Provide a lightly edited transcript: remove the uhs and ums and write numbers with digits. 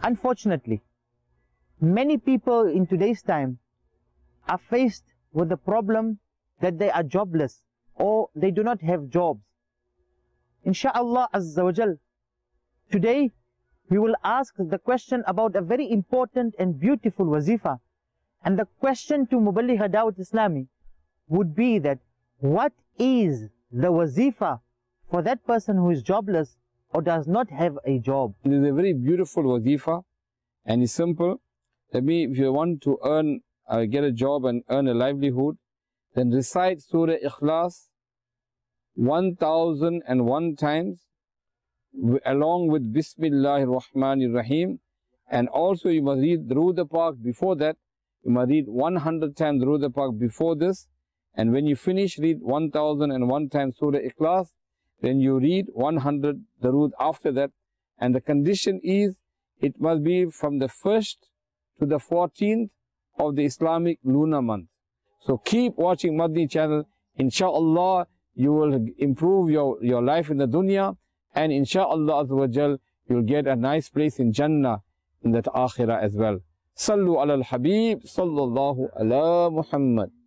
Unfortunately, many people in today's time are faced with the problem that they are jobless or they do not have jobs. Insha'Allah Azza wa Jal, today we will ask the question about a very important and beautiful wazifa. And the question to Muballigh Dawat Islami would be that what is the wazifa for that person who is jobless or does not have a job? It is a very beautiful wazifa and it's simple. That means if you want to earn, get a job and earn a livelihood, then recite Surah Ikhlas 1001 times along with Bismillahir Rahmanir Rahim, and also you must read Durood Pak before that. You must read 100 times Durood Pak before this, and when you finish, read 1001 times Surah Ikhlas, then you read 100 Durood after that, and the condition is it must be from the 1st to the 14th of the Islamic lunar month. So keep watching Madni channel. Insha'Allah, you will improve your life in the dunya, and Insha'Allah Azza wa Jal, you'll get a nice place in Jannah in that akhirah as well. Sallu ala al-Habib, sallallahu ala Muhammad.